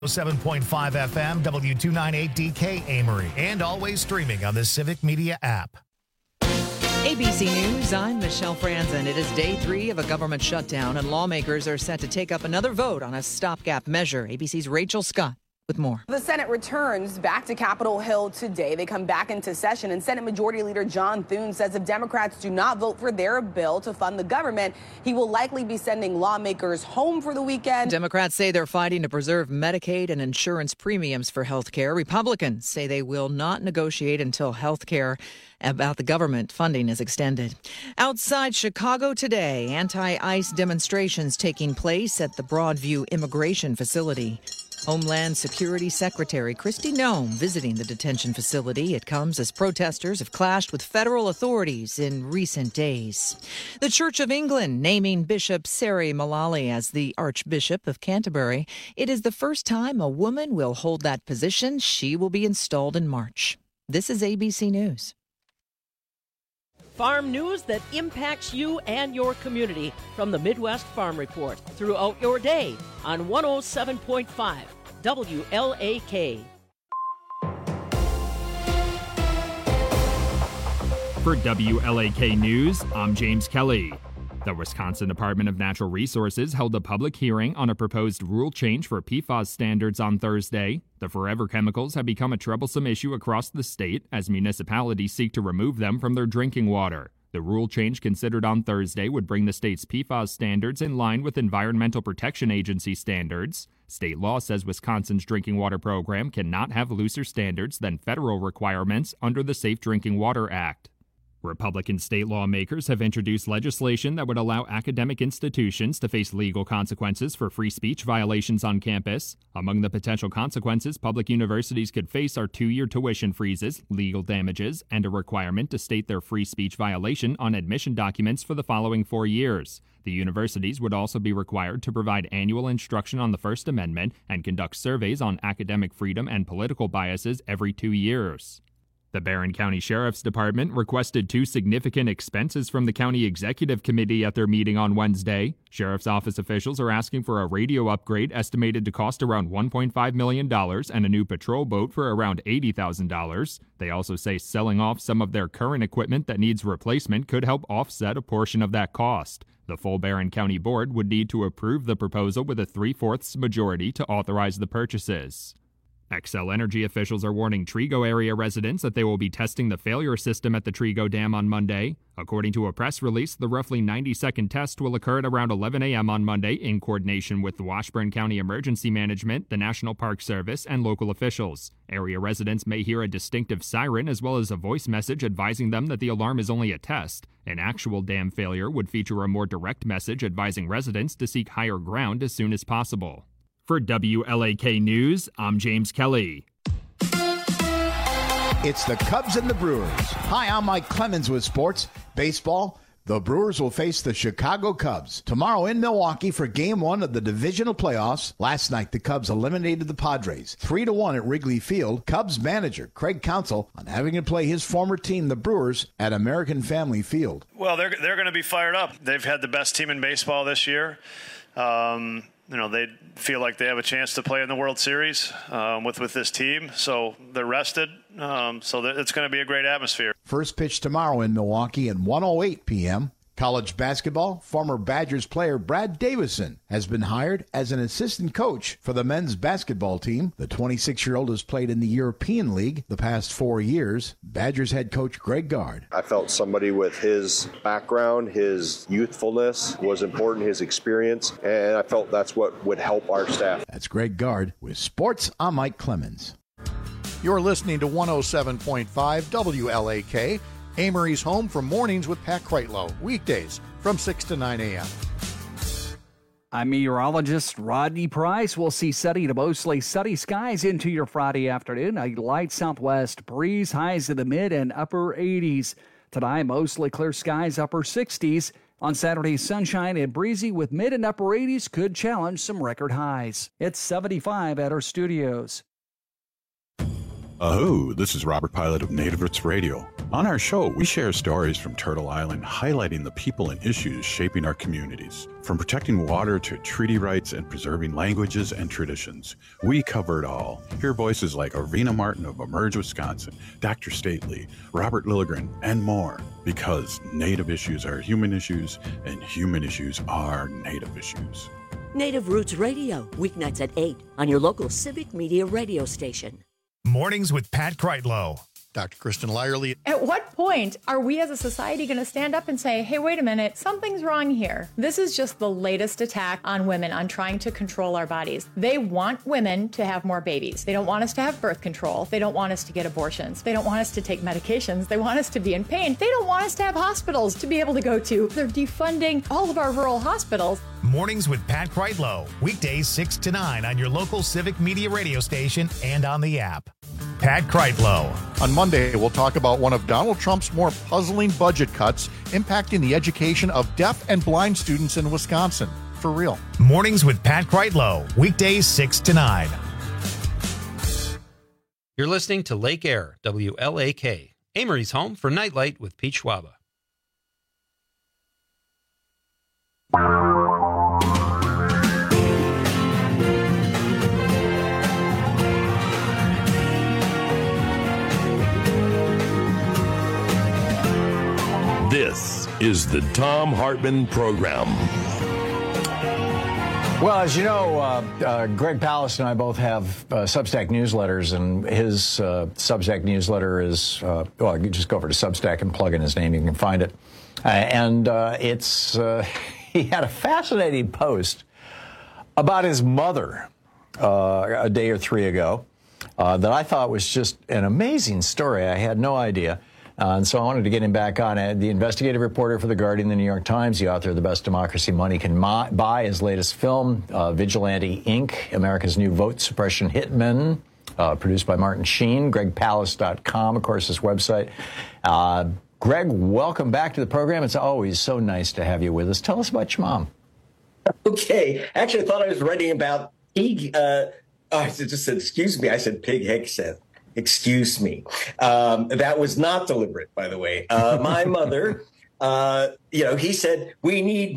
7.5 FM, W298DK Amory, and always streaming on the Civic Media app. ABC News, I'm Michelle Franzen. It is day 3 of a government shutdown, and lawmakers are set to take up another vote on a stopgap measure. ABC's Rachel Scott with more. The Senate returns back to Capitol Hill today. They come back into session, and Senate Majority Leader John Thune says if Democrats do not vote for their bill to fund the government, he will likely be sending lawmakers home for the weekend. Democrats say they're fighting to preserve Medicaid and insurance premiums for health care. Republicans say they will not negotiate until health care about the government funding is extended. Outside Chicago today, anti-ICE demonstrations taking place at the Broadview Immigration Facility. Homeland Security Secretary Kristi Noem visiting the detention facility. It comes as protesters have clashed with federal authorities in recent days. The Church of England naming Bishop Sari Malali as the Archbishop of Canterbury. It is the first time a woman will hold that position. She will be installed in March. This is ABC News. Farm news that impacts you and your community from the Midwest Farm Report throughout your day on 107.5 WLAK. For WLAK News, I'm James Kelly. The Wisconsin Department of Natural Resources held a public hearing on a proposed rule change for PFAS standards on Thursday. The forever chemicals have become a troublesome issue across the state as municipalities seek to remove them from their drinking water. The rule change considered on Thursday would bring the state's PFAS standards in line with Environmental Protection Agency standards. State law says Wisconsin's drinking water program cannot have looser standards than federal requirements under the Safe Drinking Water Act. Republican state lawmakers have introduced legislation that would allow academic institutions to face legal consequences for free speech violations on campus. Among the potential consequences public universities could face are 2-year tuition freezes, legal damages, and a requirement to state their free speech violation on admission documents for the following 4 years. The universities would also be required to provide annual instruction on the First Amendment and conduct surveys on academic freedom and political biases every 2 years. The Barron County Sheriff's Department requested 2 significant expenses from the County Executive Committee at their meeting on Wednesday. Sheriff's Office officials are asking for a radio upgrade estimated to cost around $1.5 million and a new patrol boat for around $80,000. They also say selling off some of their current equipment that needs replacement could help offset a portion of that cost. The full Barron County Board would need to approve the proposal with a 3/4 majority to authorize the purchases. Xcel Energy officials are warning Trego area residents that they will be testing the failure system at the Trego Dam on Monday. According to a press release, the roughly 90-second test will occur at around 11 a.m. on Monday in coordination with the Washburn County Emergency Management, the National Park Service, and local officials. Area residents may hear a distinctive siren as well as a voice message advising them that the alarm is only a test. An actual dam failure would feature a more direct message advising residents to seek higher ground as soon as possible. For WLAK News, I'm James Kelly. It's the Cubs and the Brewers. Hi, I'm Mike Clemens with sports. Baseball, the Brewers will face the Chicago Cubs tomorrow in Milwaukee for Game 1 of the divisional playoffs. Last night, the Cubs eliminated the Padres 3-1 at Wrigley Field. Cubs manager Craig Counsell on having to play his former team, the Brewers, at American Family Field. Well, they're going to be fired up. They've had the best team in baseball this year. They feel like they have a chance to play in the World Series with this team, so they're rested. So it's going to be a great atmosphere. First pitch tomorrow in Milwaukee at 1:08 p.m. College basketball, former Badgers player Brad Davison has been hired as an assistant coach for the men's basketball team. The 26-year-old has played in the European League the past 4 years. Badgers head coach Greg Gard. I felt somebody with his background, his youthfulness was important, his experience, and I felt that's what would help our staff. That's Greg Gard. With sports, I'm Mike Clemens. You're listening to 107.5 WLAK. Amory's home for mornings with Pat Kreitlow, weekdays from 6 to 9 a.m. I'm meteorologist Rodney Price. We'll see sunny to mostly sunny skies into your Friday afternoon. A light southwest breeze, highs in the mid and upper 80s. Tonight, mostly clear skies, upper 60s. On Saturday, sunshine and breezy with mid and upper 80s could challenge some record highs. It's 75 at our studios. This is Robert Pilot of Native Roots Radio. On our show, we share stories from Turtle Island highlighting the people and issues shaping our communities. From protecting water to treaty rights and preserving languages and traditions, we cover it all. Hear voices like Arvina Martin of Emerge Wisconsin, Dr. Stately, Robert Lilligren, and more. Because Native issues are human issues, and human issues are Native issues. Native Roots Radio, weeknights at 8 on your local Civic Media radio station. Mornings with Pat Kreitlow. Dr. Kristen Lyerly. At what point are we as a society going to stand up and say, hey, wait a minute, something's wrong here? This is just the latest attack on women, on trying to control our bodies. They want women to have more babies. They don't want us to have birth control. They don't want us to get abortions. They don't want us to take medications. They want us to be in pain. They don't want us to have hospitals to be able to go to. They're defunding all of our rural hospitals. Mornings with Pat Kreitlow. Weekdays 6 to 9 on your local Civic Media radio station and on the app. Pat Kreitlow. On Monday, we'll talk about one of Donald Trump's more puzzling budget cuts impacting the education of deaf and blind students in Wisconsin. For real. Mornings with Pat Kreitlow. Weekdays 6 to 9. You're listening to Lake Air, WLAK, Amory's home for Nightlight with Pete Schwaba. This is the Thom Hartmann Program. Well, as you know, Greg Palast and I both have Substack newsletters, and his Substack newsletter is, well, you just go over to Substack and plug in his name, you can find it. He had a fascinating post about his mother a day or three ago that I thought was just an amazing story. I had no idea. And so I wanted to get him back on it. The investigative reporter for The Guardian, The New York Times, the author of The Best Democracy Money Can Buy, his latest film, Vigilante Inc., America's New Vote Suppression Hitman, produced by Martin Sheen, gregpalast.com, of course, his website. Greg, welcome back to the program. It's always so nice to have you with us. Tell us about your mom. Okay. Actually, I thought I was writing about Pig. I just said, excuse me. I said Pig Hegseth. Excuse me. That was not deliberate, by the way. My mother, he said, we need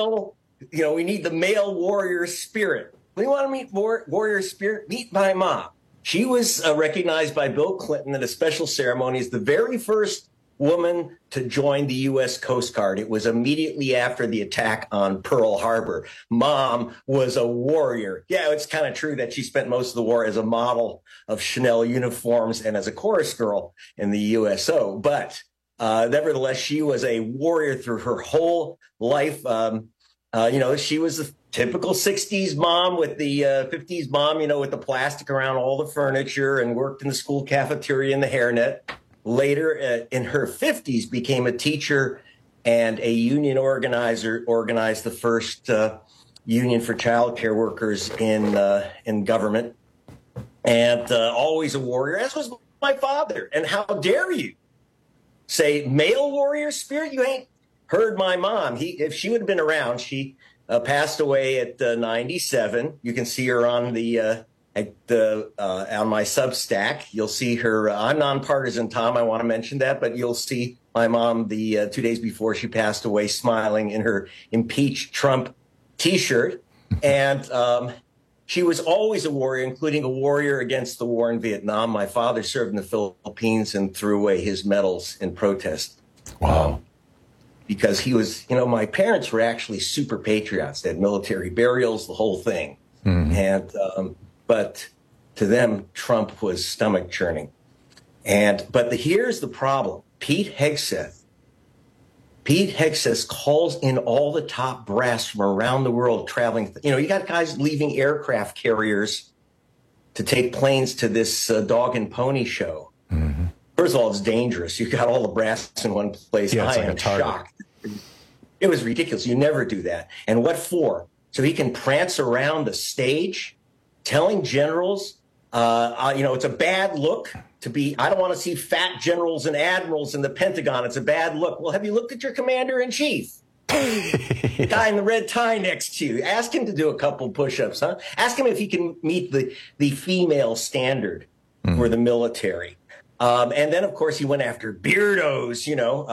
the male warrior spirit. We want to meet warrior spirit? Meet my mom. She was recognized by Bill Clinton at a special ceremony as the very first woman to join the U.S. Coast Guard. It was immediately after the attack on Pearl Harbor. Mom was a warrior. Yeah, it's kind of true that she spent most of the war as a model of Chanel uniforms and as a chorus girl in the USO. But nevertheless, she was a warrior through her whole life. She was a typical 60s mom with the 50s mom, with the plastic around all the furniture, and worked in the school cafeteria and the hairnet. Later, in her 50s, became a teacher and a union organizer, organized the first union for child care workers in government, and always a warrior, as was my father. And how dare you say male warrior spirit? You ain't heard my mom. If she would have been around, she passed away at 97. You can see her on the on my Substack. You'll see her. I'm nonpartisan, Tom. I want to mention that, but you'll see my mom the 2 days before she passed away, smiling in her impeach Trump T-shirt, and she was always a warrior, including a warrior against the war in Vietnam. My father served in the Philippines and threw away his medals in protest. Wow. Because he was, my parents were actually super patriots. They had military burials, the whole thing, and. But to them, Trump was stomach churning. But here's the problem. Pete Hegseth calls in all the top brass from around the world traveling. You got guys leaving aircraft carriers to take planes to this dog and pony show. Mm-hmm. First of all, it's dangerous. You got all the brass in one place. Yeah, I am shocked. It was ridiculous. You never do that. And what for? So he can prance around the stage telling generals, it's a bad look to be, I don't want to see fat generals and admirals in the Pentagon. It's a bad look. Well, have you looked at your commander-in-chief? The guy in the red tie next to you. Ask him to do a couple push-ups, huh? Ask him if he can meet the female standard for the military. And then, of course, he went after beardos,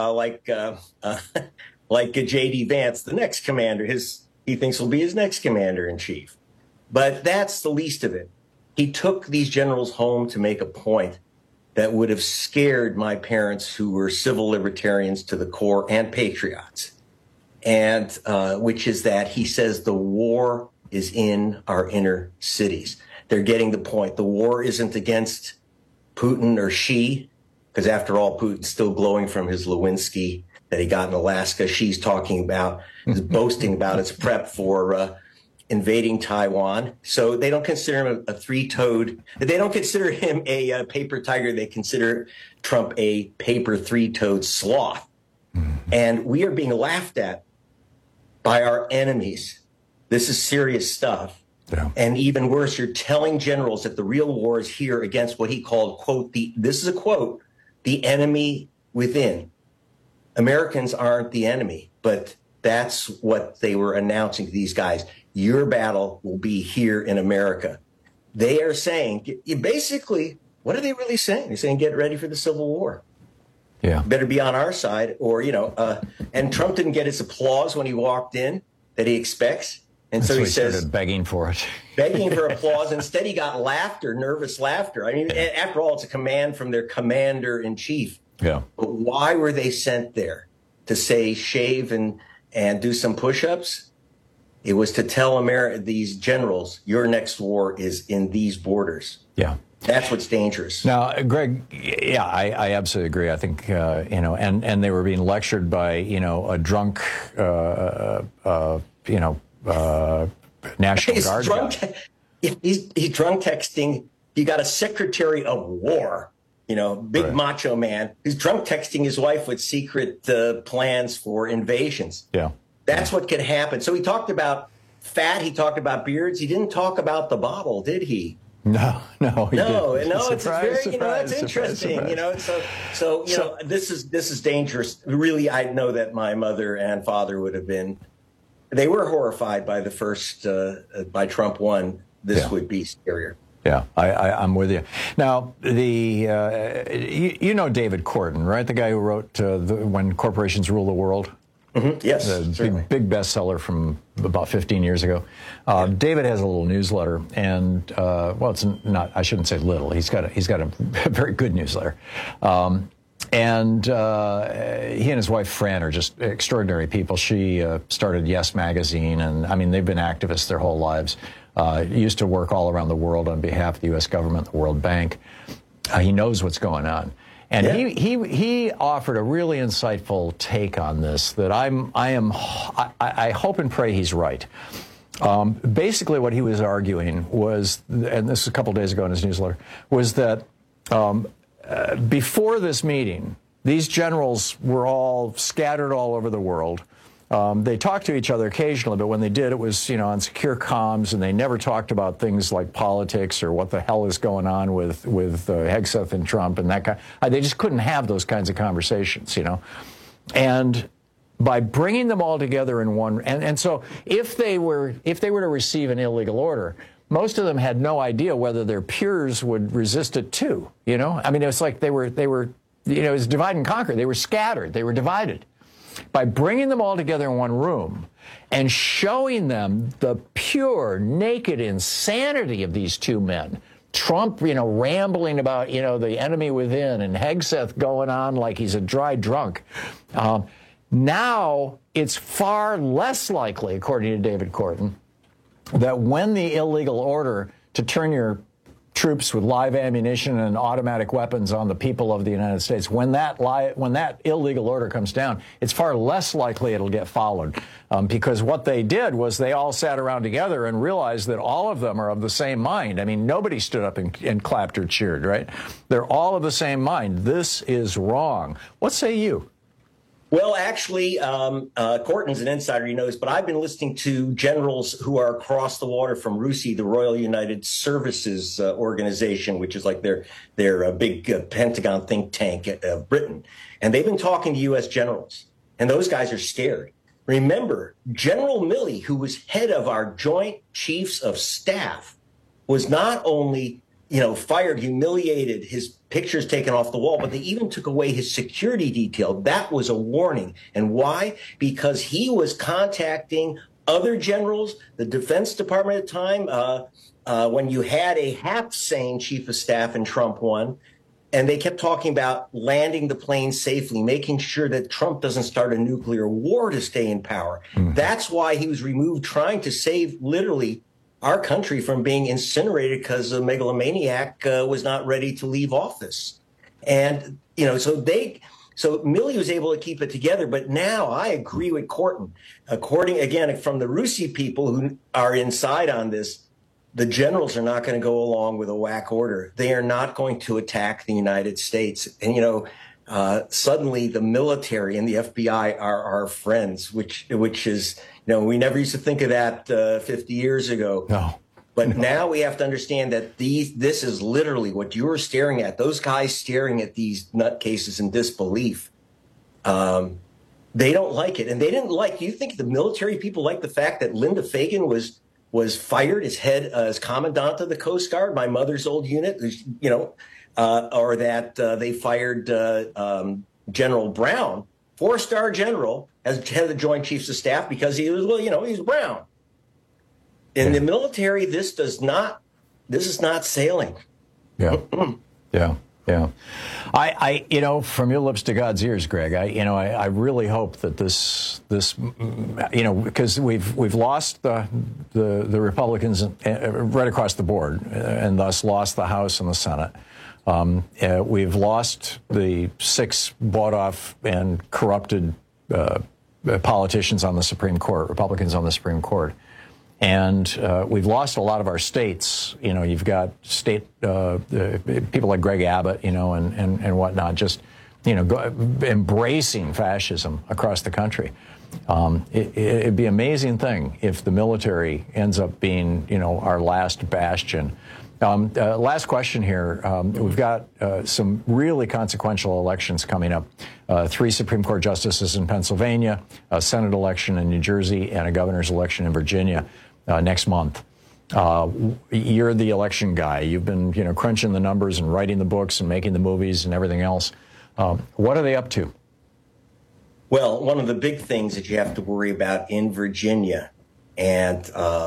like J.D. Vance, the next commander. He thinks will be his next commander-in-chief. But that's the least of it. He took these generals home to make a point that would have scared my parents, who were civil libertarians to the core and patriots. And which is that he says the war is in our inner cities. They're getting the point. The war isn't against Putin or Xi, because after all, Putin's still glowing from his Lewinsky that he got in Alaska. Xi's talking about, is boasting about his prep for invading Taiwan. So they don't consider him a three-toed. They don't consider him a paper tiger. They consider Trump a paper three-toed sloth. And we are being laughed at by our enemies. This is serious stuff. Yeah. And even worse, you're telling generals that the real war is here against what he called, quote, this is a quote, the enemy within. Americans aren't the enemy, but that's what they were announcing to these guys. Your battle will be here in America. They are saying, basically, what are they really saying? They're saying, get ready for the Civil War. Yeah. Better be on our side, or, and Trump didn't get his applause when he walked in that he expects. And so he says, started begging for it. Begging for applause. Instead, he got laughter, nervous laughter. I mean, after all, it's a command from their commander-in-chief. Yeah. But why were they sent there? To say shave and do some push-ups? It was to tell these generals, your next war is in these borders. Yeah. That's what's dangerous. Now, Greg, yeah, I absolutely agree. I think, and they were being lectured by, a drunk, National Guard guy. He's drunk texting. You got a Secretary of War, big right. Macho man who's drunk texting his wife with secret plans for invasions. Yeah. That's what could happen. So he talked about fat. He talked about beards. He didn't talk about the bottle, did he? No. It's very, that's interesting. This is dangerous. Really, I know that my mother and father would have been. They were horrified by the first by Trump won. This would be scarier. Yeah, I'm with you. Now, David Korten, right? The guy who wrote When Corporations Rule the World. Mm-hmm. Yes, big bestseller from about 15 years ago. David has a little newsletter, and it's not. I shouldn't say little. He's got a very good newsletter, and he and his wife Fran are just extraordinary people. She started Yes Magazine, and I mean they've been activists their whole lives. Used to work all around the world on behalf of the U.S. government, the World Bank. He knows what's going on. And he offered a really insightful take on this that I hope and pray he's right. Basically, what he was arguing was, and this is a couple days ago in his newsletter, was that before this meeting, these generals were all scattered all over the world. They talked to each other occasionally, but when they did, it was, on secure comms, and they never talked about things like politics or what the hell is going on with Hegseth and Trump and that kind. They just couldn't have those kinds of conversations, And by bringing them all together in one, and so if they were to receive an illegal order, most of them had no idea whether their peers would resist it too. I mean, it was like they were, it was divide and conquer. They were scattered. They were divided. By bringing them all together in one room and showing them the pure, naked insanity of these two men, Trump, rambling about, the enemy within, and Hegseth going on like he's a dry drunk. Now it's far less likely, according to David Korten, that when the illegal order to turn your troops with live ammunition and automatic weapons on the people of the United States, when that illegal order comes down, it's far less likely it'll get followed. Because what they did was they all sat around together and realized that all of them are of the same mind. I mean, nobody stood up and clapped or cheered, right? They're all of the same mind. This is wrong. What say you? Well, actually, Korten's an insider, he knows, but I've been listening to generals who are across the water from RUSI, the Royal United Services Organization, which is like their big Pentagon think tank of Britain. And they've been talking to U.S. generals, and those guys are scared. Remember, General Milley, who was head of our Joint Chiefs of Staff, was not only fired, humiliated, his pictures taken off the wall, but they even took away his security detail. That was a warning. And why? Because he was contacting other generals, the Defense Department at the time, when you had a half-sane chief of staff in Trump 1, and they kept talking about landing the plane safely, making sure that Trump doesn't start a nuclear war to stay in power. Mm-hmm. That's why he was removed, trying to save literally our country from being incinerated because a megalomaniac was not ready to leave office. And, so Milley was able to keep it together. But now I agree with Corton. According, again, from the Russi people who are inside on this, the generals are not going to go along with a whack order. They are not going to attack the United States. And, suddenly the military and the FBI are our friends, which is, we never used to think of that 50 years ago. No. But now we have to understand that this is literally what you're staring at. Those guys staring at these nutcases in disbelief. They don't like it. And they didn't like, do you think the military people like the fact that Linda Fagan was fired as commandant of the Coast Guard, my mother's old unit, or that they fired General Brown, 4-star general, as head of the Joint Chiefs of Staff because he was, he's Brown. In the military, this is not sailing. Yeah. Yeah. I from your lips to God's ears, Greg, I really hope that this because we've lost the Republicans right across the board and thus lost the House and the Senate. We've lost the 6 bought off and corrupted politicians on the Supreme Court, Republicans on the Supreme Court. And we've lost a lot of our states. You've got state people like Greg Abbott, and whatnot, just, embracing fascism across the country. It'd be an amazing thing if the military ends up being, our last bastion. Last question here. We've got some really consequential elections coming up. 3 Supreme Court justices in Pennsylvania, a Senate election in New Jersey, and a governor's election in Virginia next month. You're the election guy. You've been, crunching the numbers and writing the books and making the movies and everything else. What are they up to? Well, one of the big things that you have to worry about in Virginia and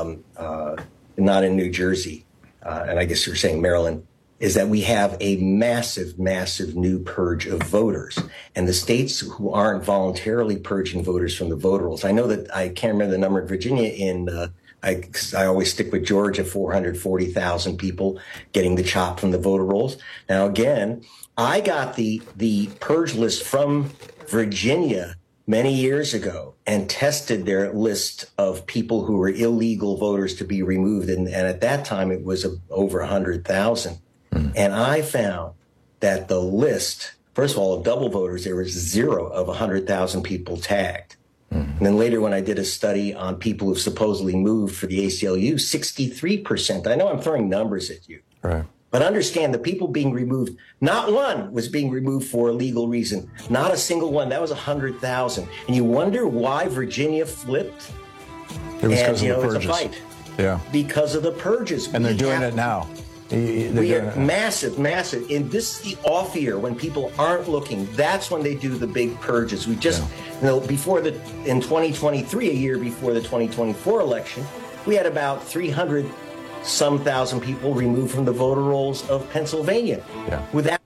not in New Jersey, and I guess you're saying Maryland, is that we have a massive, massive new purge of voters. And the states who aren't voluntarily purging voters from the voter rolls, I know that I can't remember the number in Virginia. I always stick with Georgia, 440,000 people getting the chop from the voter rolls. Now, again, I got the purge list from Virginia many years ago and tested their list of people who were illegal voters to be removed. And at that time, it was over 100,000. And I found that the list, first of all, of double voters, there was 0 of 100,000 people tagged. And then later when I did a study on people who supposedly moved for the ACLU, 63%. I know I'm throwing numbers at you. Right. But understand the people being removed, not one was being removed for a legal reason. Not a single one. That was 100,000. And you wonder why Virginia flipped? It was because of the purges. It's a fight. Yeah. Because of the purges. And they're doing it now. We are massive. And this is the off year when people aren't looking. That's when they do the big purges. We just, in 2023, a year before the 2024 election, we had about 300-some thousand people removed from the voter rolls of Pennsylvania. Yeah. Without.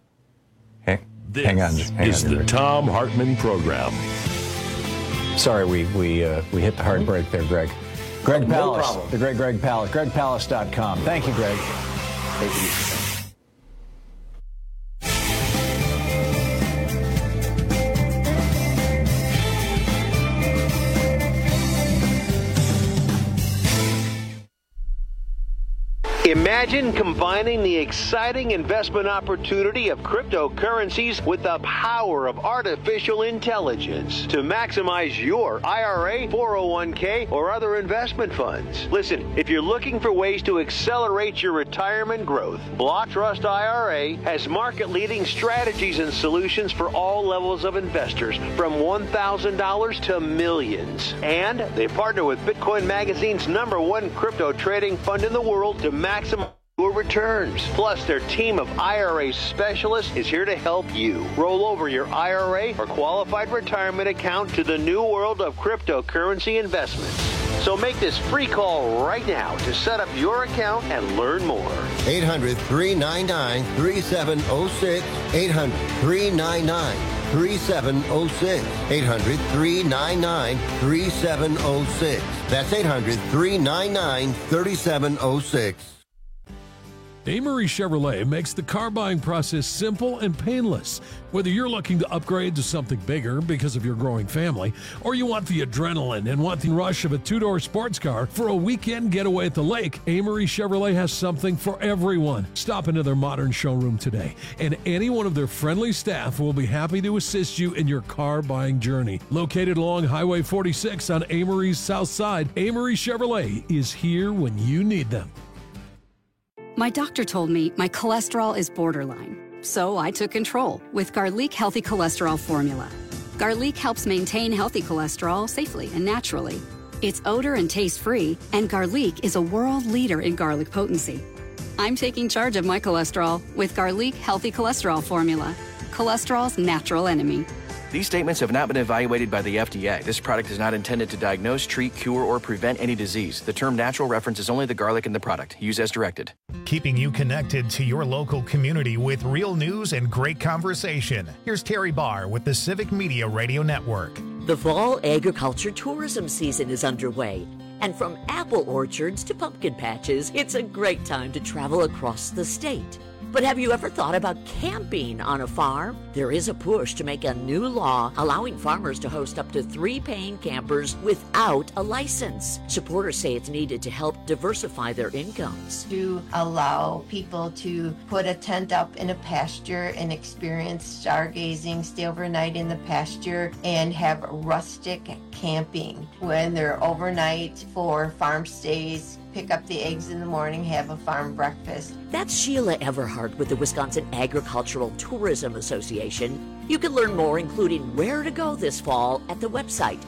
Hang on. This is the Thom Hartmann Program. Sorry, we hit the hard break there, Greg. Greg Palast. No problem. The great Greg Palast. GregPalast.com. Thank you, Greg. Thank you. Imagine combining the exciting investment opportunity of cryptocurrencies with the power of artificial intelligence to maximize your IRA, 401k, or other investment funds. Listen, if you're looking for ways to accelerate your retirement growth, Block Trust IRA has market-leading strategies and solutions for all levels of investors, from $1,000 to millions. And they partner with Bitcoin Magazine's #1 crypto trading fund in the world to maximize returns. Plus, their team of IRA specialists is here to help you roll over your IRA or qualified retirement account to the new world of cryptocurrency investments. So make this free call right now to set up your account and learn more. 800-399-3706. 800-399-3706. 800-399-3706. That's 800-399-3706. Amory Chevrolet makes the car buying process simple and painless. Whether you're looking to upgrade to something bigger because of your growing family, or you want the adrenaline and want the rush of a two-door sports car for a weekend getaway at the lake, Amory Chevrolet has something for everyone. Stop into their modern showroom today, and any one of their friendly staff will be happy to assist you in your car buying journey. Located along Highway 46 on Amory's south side, Amory Chevrolet is here when you need them. My doctor told me my cholesterol is borderline, so I took control with Garlic Healthy Cholesterol Formula. Garlic helps maintain healthy cholesterol safely and naturally. It's odor and taste-free, and Garlic is a world leader in garlic potency. I'm taking charge of my cholesterol with Garlic Healthy Cholesterol Formula, cholesterol's natural enemy. These statements have not been evaluated by the FDA. This product is not intended to diagnose, treat, cure, or prevent any disease. The term natural references only the garlic in the product. Use as directed. Keeping you connected to your local community with real news and great conversation. Here's Terry Barr with the Civic Media Radio Network. The fall agriculture tourism season is underway. And from apple orchards to pumpkin patches, it's a great time to travel across the state. But have you ever thought about camping on a farm? There is a push to make a new law allowing farmers to host up to 3 paying campers without a license. Supporters say it's needed to help diversify their incomes. To allow people to put a tent up in a pasture and experience stargazing, stay overnight in the pasture, and have rustic camping when they're overnight for farm stays. Pick up the eggs in the morning, have a farm breakfast. That's Sheila Everhart with the Wisconsin Agricultural Tourism Association. You can learn more, including where to go this fall, at the website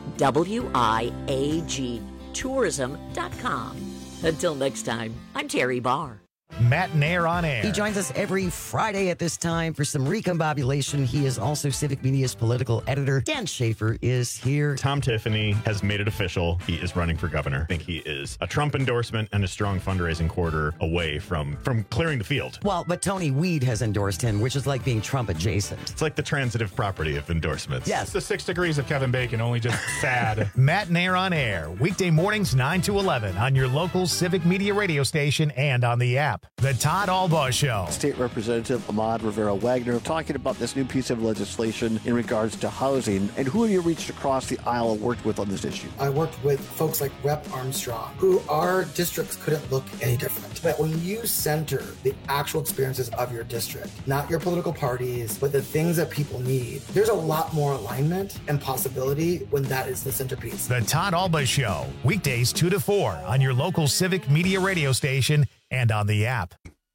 wiagtourism.com. Until next time, I'm Terry Barr. Matt Nair on air. He joins us every Friday at this time for some recombobulation. He is also Civic Media's political editor. Dan Schaefer is here. Tom Tiffany has made it official. He is running for governor. I think he is a Trump endorsement and a strong fundraising quarter away from clearing the field. Well, but Tony Weed has endorsed him, which is like being Trump adjacent. It's like the transitive property of endorsements. Yes. It's the 6 degrees of Kevin Bacon, only just sad. Matt Nair on air. Weekday mornings 9 to 11 on your local Civic Media radio station and on the app. The Todd Albaugh Show. State Representative Ahmad Rivera-Wagner talking about this new piece of legislation in regards to housing. And who have you reached across the aisle and worked with on this issue? I worked with folks like Rep. Armstrong, who our districts couldn't look any different. But when you center the actual experiences of your district, not your political parties, but the things that people need, there's a lot more alignment and possibility when that is the centerpiece. The Todd Albaugh Show. Weekdays 2 to 4 on your local Civic Media radio station and on the app.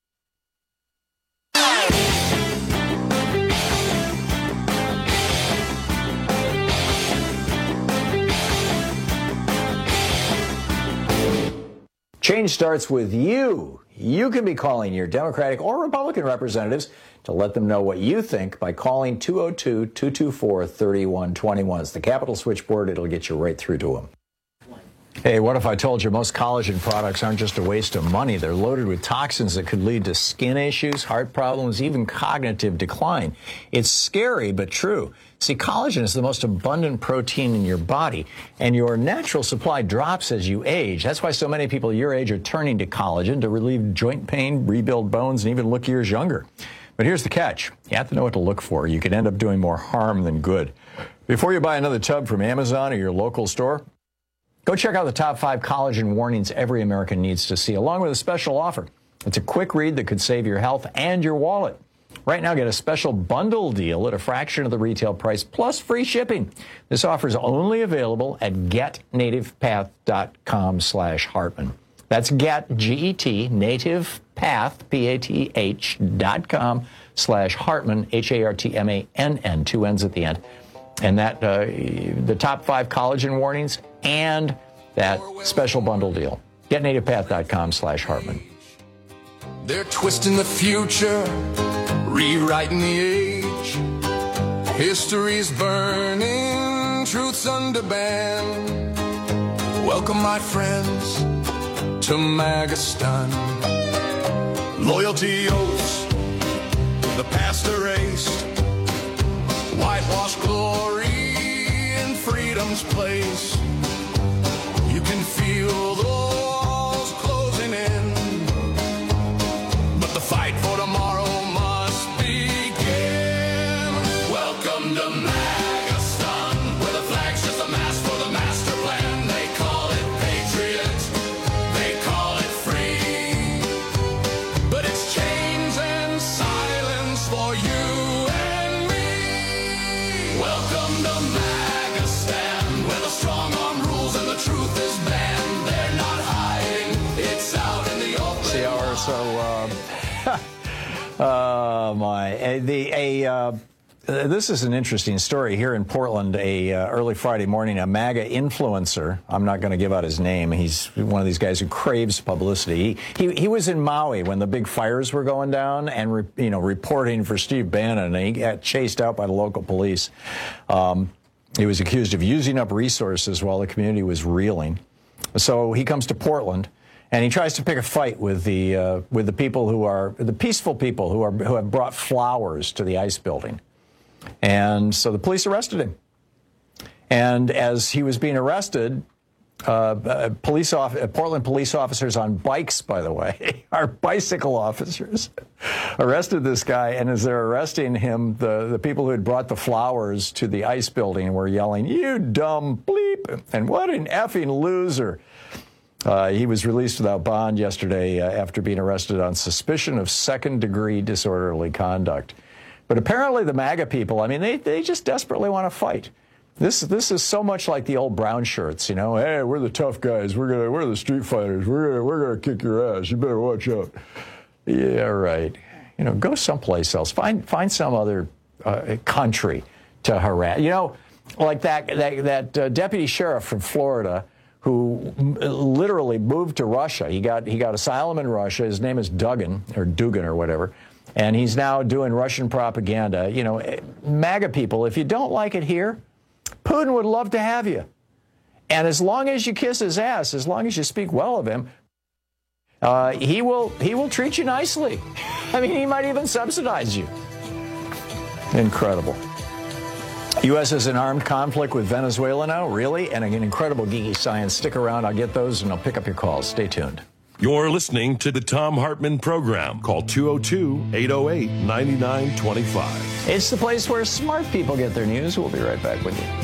Change starts with you. You can be calling your Democratic or Republican representatives to let them know what you think by calling 202-224-3121. It's the Capitol switchboard. It'll get you right through to them. Hey, what if I told you most collagen products aren't just a waste of money? They're loaded with toxins that could lead to skin issues, heart problems, even cognitive decline. It's scary, but true. See, collagen is the most abundant protein in your body, and your natural supply drops as you age. That's why so many people your age are turning to collagen to relieve joint pain, rebuild bones, and even look years younger. But here's the catch. You have to know what to look for. You could end up doing more harm than good. Before you buy another tub from Amazon or your local store, go check out the top 5 collagen warnings every American needs to see, along with a special offer. It's a quick read that could save your health and your wallet. Right now, get a special bundle deal at a fraction of the retail price, plus free shipping. This offer is only available at getnativepath.com/Hartman. That's get, G-E-T, nativepath, PATH.com/Hartman, Hartmann, 2 N's at the end. And that, the top 5 collagen warnings and that special bundle deal. GetNativePath.com/Hartman. They're twisting the future, rewriting the age. History's burning, truth's under ban. Welcome, my friends, to Magistan. Loyalty oaths, the past erased. Whitewash glory in freedom's place. You can feel the walls closing in, but the fight for tomorrow must begin. Welcome to Magistan, where the flag's just a mask for the master plan. They call it patriot, they call it free, but it's chains and silence for you and me. Welcome to Magistan, where the strong arm rules and the truth is banned. They're not hiding, it's out in the open. See, oh my. This is an interesting story here in Portland. Early Friday morning, a MAGA influencer, I'm not going to give out his name, he's one of these guys who craves publicity. He was in Maui when the big fires were going down and reporting for Steve Bannon, and he got chased out by the local police. He was accused of using up resources while the community was reeling. So he comes to Portland, and he tries to pick a fight with the people who are the peaceful people who have brought flowers to the ICE building. And so the police arrested him. And as he was being arrested, Portland police officers on bikes, by the way, are bicycle officers, arrested this guy. And as they're arresting him, the people who had brought the flowers to the ICE building were yelling, "You dumb bleep," and "What an effing loser." He was released without bond yesterday after being arrested on suspicion of second-degree disorderly conduct. But apparently the MAGA people, I mean, they just desperately want to fight. This is so much like the old brown shirts, Hey, we're the tough guys. We're the street fighters. We're gonna kick your ass. You better watch out. Yeah, right. Go someplace else. Find some other country to harass. Like that deputy sheriff from Florida who literally moved to Russia. He got asylum in Russia. His name is Dugan or whatever. And he's now doing Russian propaganda. MAGA people, if you don't like it here, Putin would love to have you. And as long as you kiss his ass, as long as you speak well of him, he will treat you nicely. I mean, he might even subsidize you. Incredible. U.S. is in armed conflict with Venezuela now, really? And an incredible geeky science. Stick around. I'll get those, and I'll pick up your calls. Stay tuned. You're listening to the Thom Hartmann Program. Call 202-808-9925. It's the place where smart people get their news. We'll be right back with you.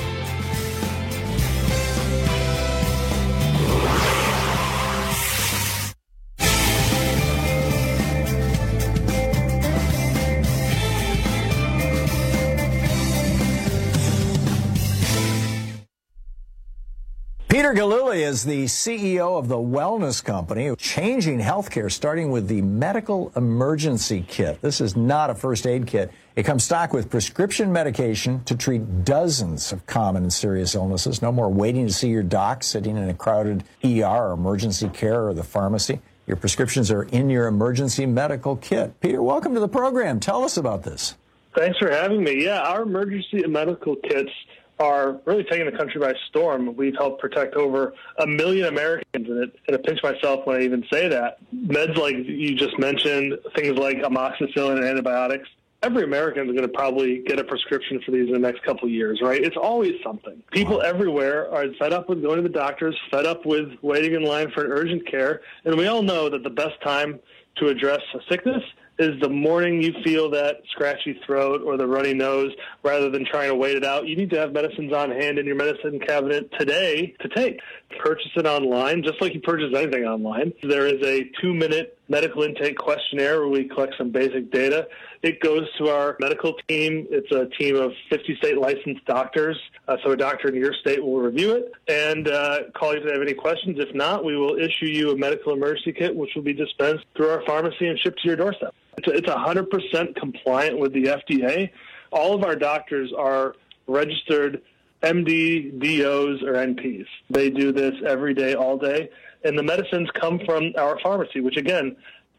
Peter Gillooly is the CEO of the Wellness Company, changing healthcare, starting with the medical emergency kit. This is not a first aid kit. It comes stocked with prescription medication to treat dozens of common and serious illnesses. No more waiting to see your doc, sitting in a crowded ER or emergency care or the pharmacy. Your prescriptions are in your emergency medical kit. Peter, welcome to the program. Tell us about this. Thanks for having me. Yeah, our emergency medical kits are really taking the country by storm. We've helped protect over 1 million Americans, and I pinch myself when I even say that. Meds like you just mentioned, things like amoxicillin and antibiotics, every American is going to probably get a prescription for these in the next couple of years, right? It's always something. People everywhere are fed up with going to the doctors, fed up with waiting in line for an urgent care, and we all know that the best time to address a sickness is the morning you feel that scratchy throat or the runny nose, rather than trying to wait it out. You need to have medicines on hand in your medicine cabinet today to take. Purchase it online, just like you purchase anything online. There is a 2-minute medical intake questionnaire where we collect some basic data. It goes to our medical team. It's a team of 50 state licensed doctors. So a doctor in your state will review it and call you if they have any questions. If not, we will issue you a medical emergency kit, which will be dispensed through our pharmacy and shipped to your doorstep. It's 100% compliant with the FDA. All of our doctors are registered MD, DOs, or NPs. They do this every day, all day. And the medicines come from our pharmacy, which, again,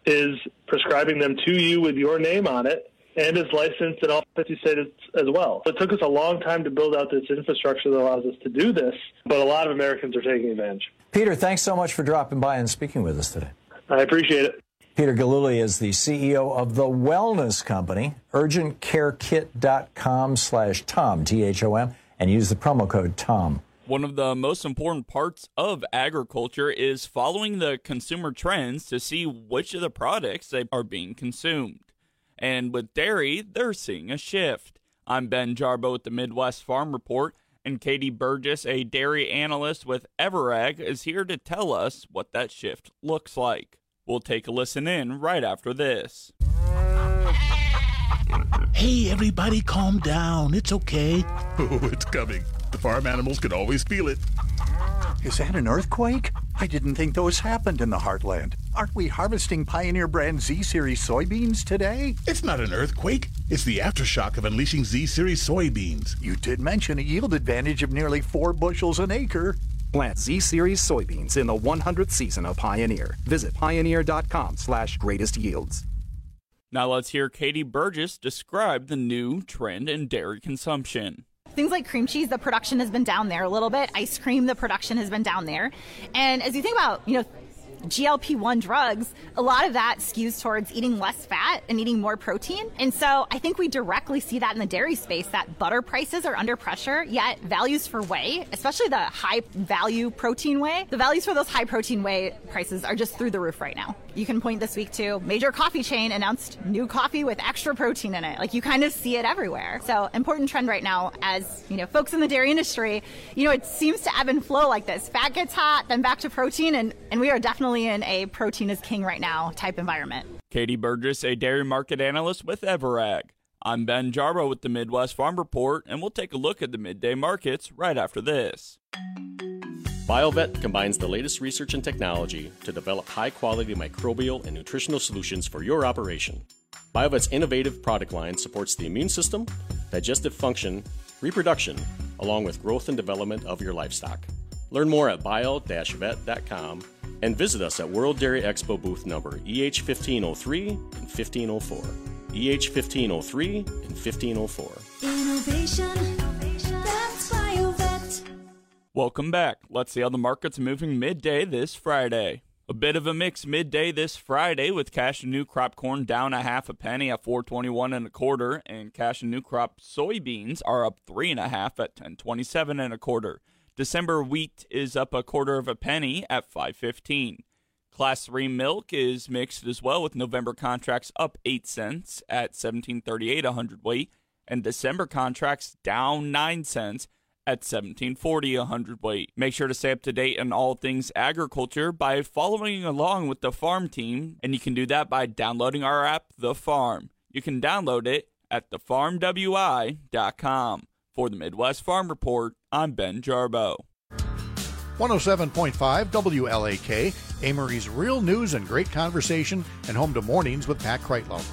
is prescribing them to you with your name on it and is licensed in all 50 states as well. So it took us a long time to build out this infrastructure that allows us to do this, but a lot of Americans are taking advantage. Peter, thanks so much for dropping by and speaking with us today. I appreciate it. Peter Gillooly is the CEO of the wellness company, urgentcarekit.com/Tom, T-H-O-M, and use the promo code TOM. One of the most important parts of agriculture is following the consumer trends to see which of the products they are being consumed. And with dairy, they're seeing a shift. I'm Ben Jarbo with the Midwest Farm Report, and Katie Burgess, a dairy analyst with Everag, is here to tell us what that shift looks like. We'll take a listen in right after this. Hey, everybody, calm down. It's okay. Oh, it's coming. The farm animals can always feel it. Is that an earthquake? I didn't think those happened in the heartland. Aren't we harvesting Pioneer brand Z-Series soybeans today? It's not an earthquake. It's the aftershock of unleashing Z-Series soybeans. You did mention a yield advantage of nearly 4 bushels an acre. Plant Z-Series soybeans in the 100th season of Pioneer. Visit pioneer.com/greatest yields. Now let's hear Katie Burgess describe the new trend in dairy consumption. Things like cream cheese, the production has been down there a little bit. Ice cream, the production has been down there. And as you think about, GLP-1 drugs, a lot of that skews towards eating less fat and eating more protein. And so I think we directly see that in the dairy space, that butter prices are under pressure, yet values for whey, especially the high value protein whey, the values for those high protein whey prices are just through the roof right now. You can point this week to major coffee chain announced new coffee with extra protein in it. Like, you kind of see it everywhere. So important trend right now as, folks in the dairy industry, it seems to ebb and flow like this. Fat gets hot, then back to protein, and we are definitely in a protein is king right now type environment. Katie Burgess, a dairy market analyst with Everag. I'm Ben Jarbo with the Midwest Farm Report, and we'll take a look at the midday markets right after this. BioVet combines the latest research and technology to develop high-quality microbial and nutritional solutions for your operation. BioVet's innovative product line supports the immune system, digestive function, reproduction, along with growth and development of your livestock. Learn more at bio-vet.com and visit us at World Dairy Expo booth number EH1503 and 1504. EH1503 and 1504. Innovation, that's BioVet. Welcome back. Let's see how the market's moving midday this Friday. A bit of a mix midday this Friday with cash and new crop corn down 0.5 penny at $4.21 1/4, and cash and new crop soybeans are up 3.5 at $10.27 1/4. December wheat is up 1/4 penny at $5.15. Class 3 milk is mixed as well, with November contracts up 8 cents at $17.38 a hundredweight, and December contracts down 9 cents at $17.40 a hundredweight. Make sure to stay up to date on all things agriculture by following along with the farm team, and you can do that by downloading our app, The Farm. You can download it at thefarmwi.com. For the Midwest Farm Report, I'm Ben Jarbo. 107.5 WLAK, Amory's real news and great conversation, and home to Mornings with Pat Kreitlow.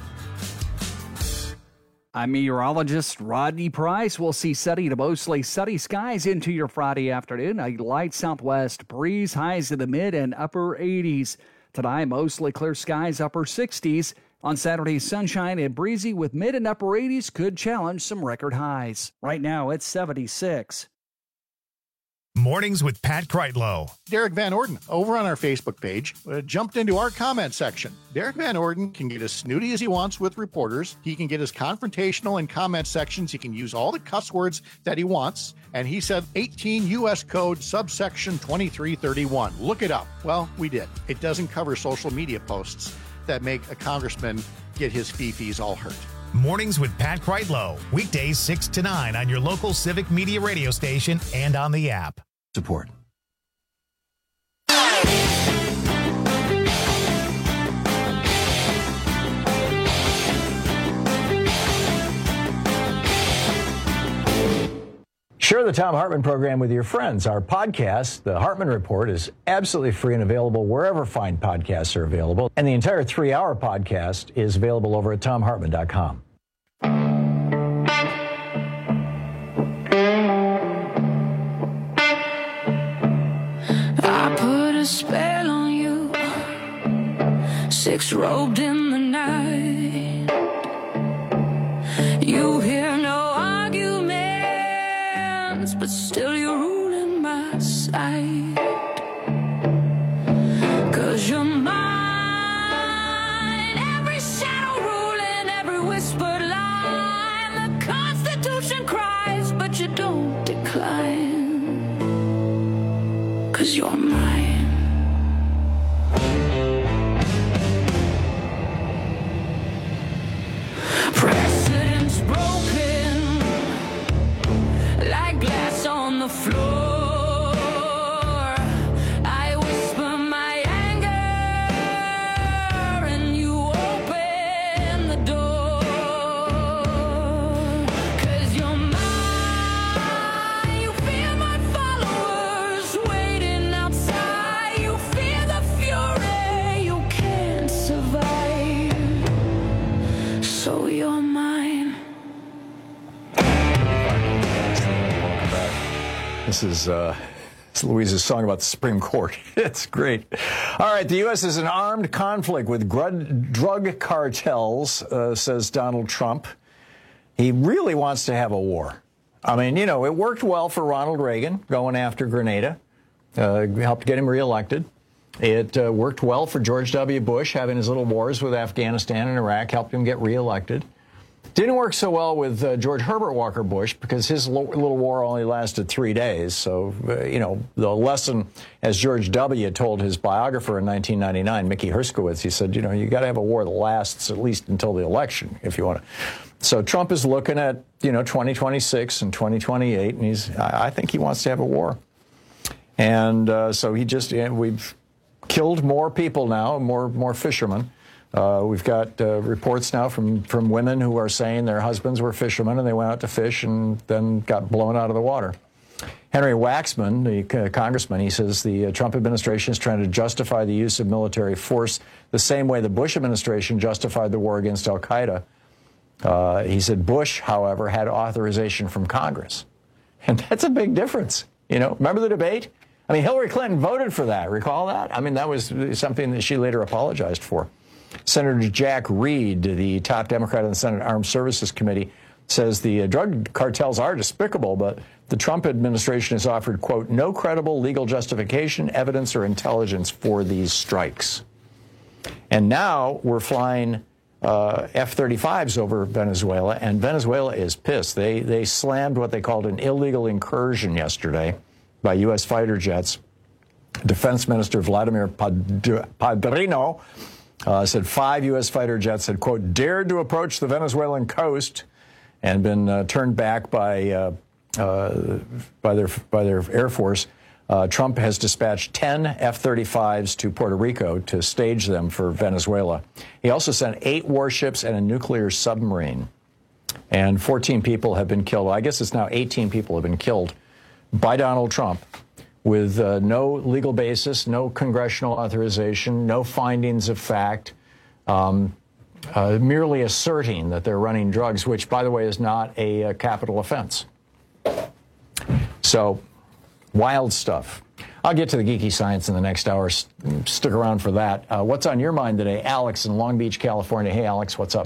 I'm meteorologist Rodney Price. We'll see sunny to mostly sunny skies into your Friday afternoon. A light southwest breeze, highs in the mid and upper 80s. Tonight, mostly clear skies, upper 60s. On Saturday, sunshine and breezy with mid and upper 80s could challenge some record highs. Right now, it's 76. Mornings with Pat Kreitlow. Derek Van Orden, over on our Facebook page, jumped into our comment section. Derek Van Orden can get as snooty as he wants with reporters. He can get as confrontational in comment sections. He can use all the cuss words that he wants. And he said 18 U.S. Code subsection 2331. Look it up. Well, we did. It doesn't cover social media posts that make a congressman get his fee-fees all hurt. Mornings with Pat Kreitlow. Weekdays 6 to 9 on your local Civic Media radio station and on the app. Support. Share the Tom Hartman program with your friends. Our podcast, The Hartman Report, is absolutely free and available wherever fine podcasts are available. And the entire 3-hour podcast is available over at TomHartman.com. I put a spell on you, 6 robed in the night. You hear no arguments, but still you're ruling my sight. 'Cause you're mine, every shadow ruling, every whispered line. The Constitution cries, but you don't decline. 'Cause you're mine. Precedent's broken, like glass on the floor. I whisper my anger, and you open the door. 'Cause you're mine. You fear my followers waiting outside. You fear the fury you can't survive. So you're mine. This is Louise's song about the Supreme Court. It's great. All right, the U.S. is in armed conflict with drug cartels, says Donald Trump. He really wants to have a war. I mean, you know, it worked well for Ronald Reagan going after Grenada, helped get him reelected. It worked well for George W. Bush, having his little wars with Afghanistan and Iraq, helped him get reelected. Didn't work so well with George Herbert Walker Bush because his little war only lasted 3 days. So, you know, the lesson, as George W. told his biographer in 1999, Mickey Herskowitz, he said, you know, you got to have a war that lasts at least until the election if you want to. So Trump is looking at, you know, 2026 and 2028, and I think he wants to have a war. And so we've killed more people now, more fishermen. We've got reports now from women who are saying their husbands were fishermen and they went out to fish and then got blown out of the water. Henry Waxman, the congressman, he says the Trump administration is trying to justify the use of military force the same way the Bush administration justified the war against al-Qaeda. He said Bush, however, had authorization from Congress. And that's a big difference. You know, remember the debate? I mean, Hillary Clinton voted for that. Recall that? I mean, that was something that she later apologized for. Senator Jack Reed, the top Democrat on the Senate Armed Services Committee, says the drug cartels are despicable, but the Trump administration has offered, quote, no credible legal justification, evidence, or intelligence for these strikes. And now we're flying F-35s over Venezuela, and Venezuela is pissed. They slammed what they called an illegal incursion yesterday by U.S. fighter jets. Defense Minister Vladimir Padrino said 5 U.S. fighter jets had, quote, dared to approach the Venezuelan coast and been turned back by their Air Force. Trump has dispatched 10 F-35s to Puerto Rico to stage them for Venezuela. He also sent 8 warships and a nuclear submarine. And 14 people have been killed. I guess it's now 18 people have been killed by Donald Trump with no legal basis, no congressional authorization, no findings of fact, merely asserting that they're running drugs, which, by the way, is not a capital offense. So, wild stuff. I'll get to the geeky science in the next hour. Stick around for that. What's on your mind today? Alex in Long Beach, California. Hey, Alex, what's up?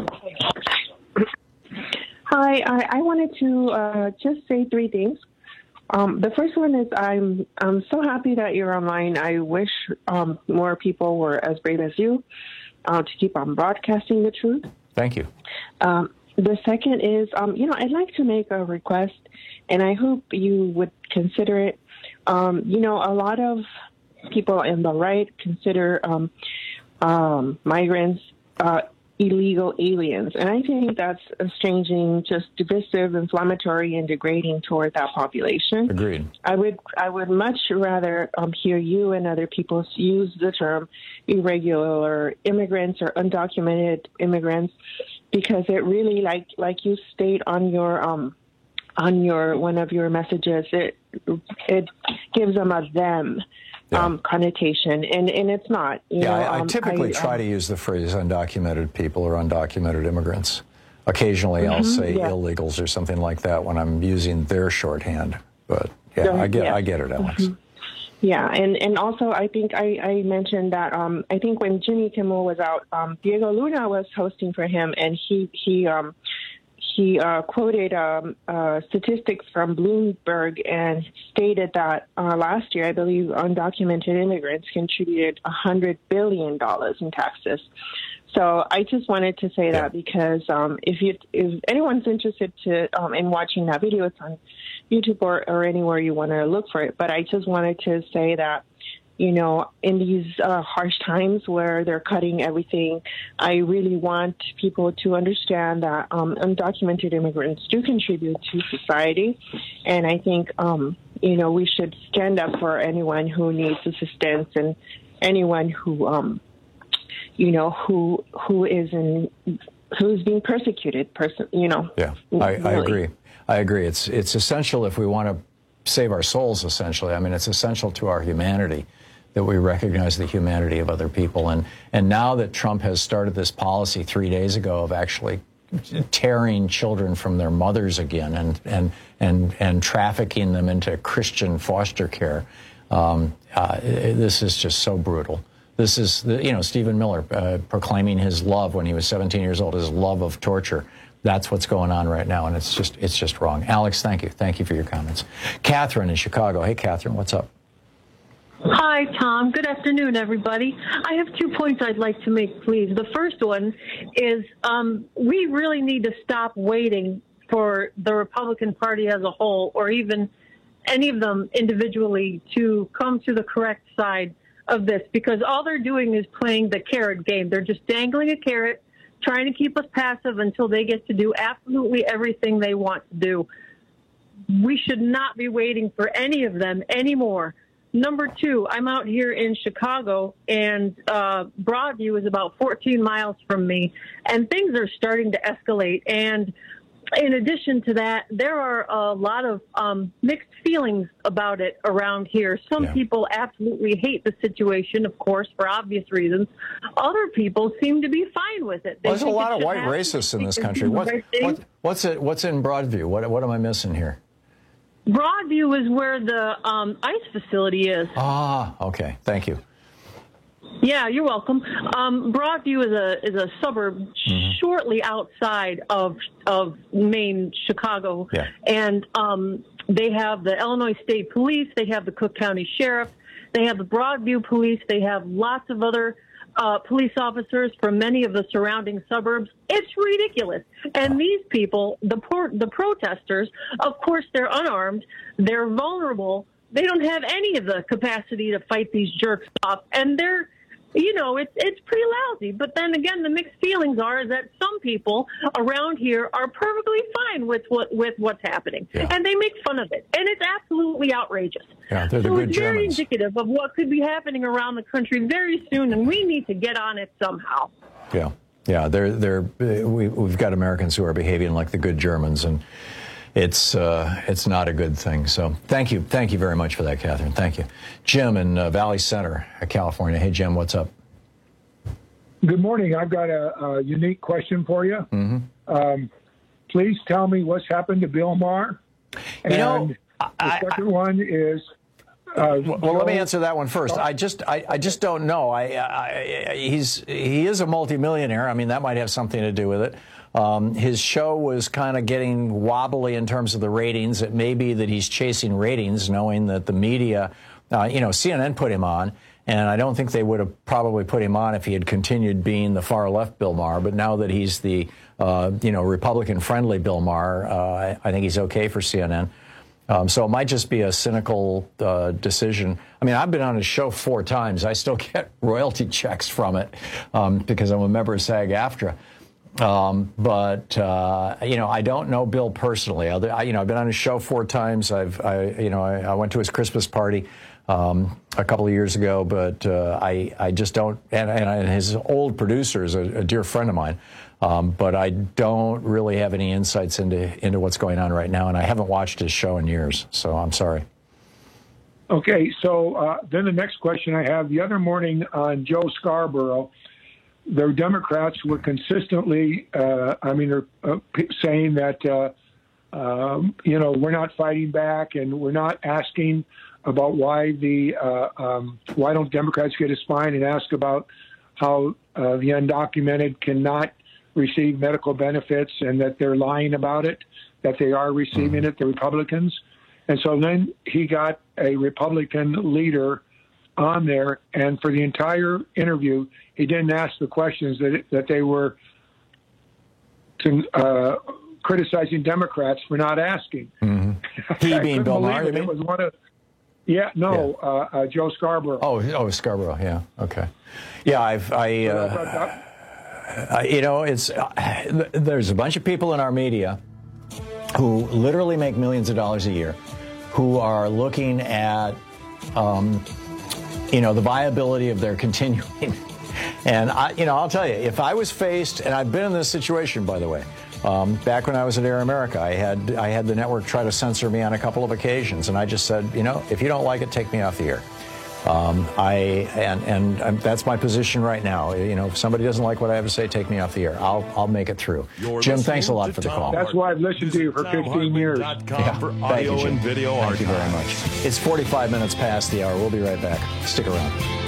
Hi, I wanted to just say 3 things. The first one is I'm so happy that you're online. I wish more people were as brave as you to keep on broadcasting the truth. Thank you. The second is, I'd like to make a request, and I hope you would consider it. A lot of people in the right consider migrants illegal aliens. And I think that's estranging, just divisive, inflammatory, and degrading toward that population. Agreed. I would much rather hear you and other people use the term irregular immigrants or undocumented immigrants, because it really, like you state on your one of your messages, it gives them a them. Connotation, and it's not. I typically try to use the phrase undocumented people or undocumented immigrants. Occasionally I'll say illegals or something like that when I'm using their shorthand. But I get it, Alex. Yeah, and also I think I mentioned that I think when Jimmy Kimmel was out, Diego Luna was hosting for him, and he quoted statistics from Bloomberg and stated that last year, I believe, undocumented immigrants contributed $100 billion in taxes. So I just wanted to say that because if anyone's interested in watching that video, it's on YouTube or anywhere you want to look for it. But I just wanted to say that, in these harsh times where they're cutting everything, I really want people to understand that undocumented immigrants do contribute to society. And I think, we should stand up for anyone who needs assistance and anyone who, who's being persecuted, Yeah, I agree. It's essential if we want to save our souls, essentially. I mean, it's essential to our humanity that we recognize the humanity of other people. And now that Trump has started this policy 3 days ago of actually tearing children from their mothers again and trafficking them into Christian foster care, this is just so brutal. This is, Stephen Miller proclaiming his love when he was 17 years old, his love of torture. That's what's going on right now, and it's just wrong. Alex, thank you. Thank you for your comments. Catherine in Chicago. Hey, Catherine, what's up? Hi, Tom. Good afternoon, everybody. I have 2 points I'd like to make, please. The first one is we really need to stop waiting for the Republican Party as a whole, or even any of them individually, to come to the correct side of this, because all they're doing is playing the carrot game. They're just dangling a carrot, trying to keep us passive until they get to do absolutely everything they want to do. We should not be waiting for any of them anymore. Number two, I'm out here in Chicago, and Broadview is about 14 miles from me, and things are starting to escalate. And in addition to that, there are a lot of mixed feelings about it around here. Some people absolutely hate the situation, of course, for obvious reasons. Other people seem to be fine with it. There's a lot of white racists in this country. What's in Broadview? What am I missing here? Broadview is where the ICE facility is. Ah, okay. Thank you. Yeah, you're welcome. Broadview is a suburb shortly outside of main Chicago, and they have the Illinois State Police, they have the Cook County Sheriff, they have the Broadview Police, they have lots of other police officers from many of the surrounding suburbs. It's ridiculous. And these people, the protesters, of course, they're unarmed, they're vulnerable, they don't have any of the capacity to fight these jerks off, and they're, it's pretty lousy. But then again, the mixed feelings are that some people around here are perfectly fine with what's happening, and they make fun of it, and it's absolutely outrageous. Yeah, they're the so good it's very Germans. indicative of what could be happening around the country very soon, and we need to get on it somehow. Yeah. We've got Americans who are behaving like the good Germans, and it's not a good thing. So thank you very much for that, Catherine. Thank you. Jim in Valley Center, California. Hey, Jim, what's up? Good morning. I've got a unique question for you. Please tell me what's happened to Bill Maher. And the second one is. Well, let me answer that one first. I just don't know. He is a multimillionaire. I mean, that might have something to do with it. His show was kind of getting wobbly in terms of the ratings. It may be that he's chasing ratings, knowing that the media, CNN put him on, and I don't think they would have probably put him on if he had continued being the far left Bill Maher. But now that he's the Republican-friendly Bill Maher, I think he's okay for CNN. So it might just be a cynical decision. I mean, I've been on his show 4 times. I still get royalty checks from it because I'm a member of SAG-AFTRA. I don't know Bill personally. I've been on his show 4 times. I went to his Christmas party a couple of years ago, but I just don't. And his old producer is a dear friend of mine. But I don't really have any insights into what's going on right now, and I haven't watched his show in years, so I'm sorry. Okay, so then the next question I have, the other morning on Joe Scarborough, the Democrats were consistently, saying that, we're not fighting back and we're not asking about why why don't Democrats get a spine and ask about how the undocumented cannot receive medical benefits and that they're lying about it, that they are receiving it, the Republicans. And so then he got a Republican leader on there, and for the entire interview, he didn't ask the questions that they were criticizing Democrats for not asking. He being Bill Maher, it was one of, Joe Scarborough. Oh, Scarborough. Yeah. Okay. Yeah, there's a bunch of people in our media who literally make millions of dollars a year, who are looking at, the viability of their continuing. And I'll tell you, if I was faced, and I've been in this situation, by the way, back when I was at Air America, I had the network try to censor me on a couple of occasions, and I just said, if you don't like it, take me off the air. That's my position right now. If somebody doesn't like what I have to say, take me off the air. I'll make it through. Jim, thanks a lot for the call. That's why I've listened to you for 15 years. For audio and video Thank you very much. It's 45 minutes past the hour. We'll be right back. Stick around.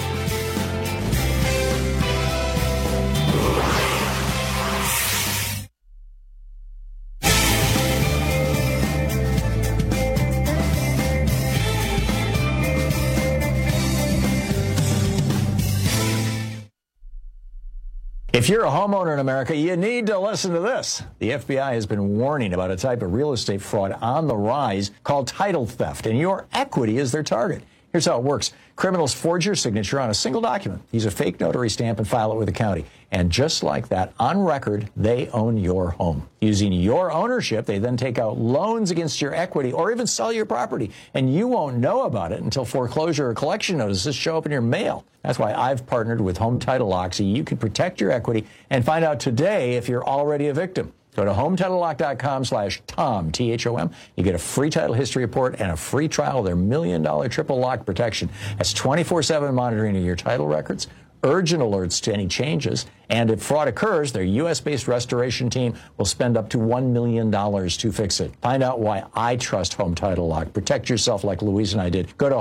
If you're a homeowner in America, you need to listen to this. The FBI has been warning about a type of real estate fraud on the rise called title theft, and your equity is their target. Here's how it works. Criminals forge your signature on a single document, use a fake notary stamp, and file it with the county. And just like that, on record, they own your home. Using your ownership, they then take out loans against your equity or even sell your property. And you won't know about it until foreclosure or collection notices show up in your mail. That's why I've partnered with Home Title Lock so you can protect your equity and find out today if you're already a victim. Go to HometitleLock.com/Tom, T-H-O-M. You get a free title history report and a free trial of their $1 million triple lock protection. That's 24/7 monitoring of your title records, urgent alerts to any changes, and if fraud occurs, their U.S.-based restoration team will spend up to $1 million to fix it. Find out why I trust Home Title Lock. Protect yourself like Louise and I did. Go to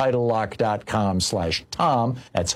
HometitleLock.com/Tom. That's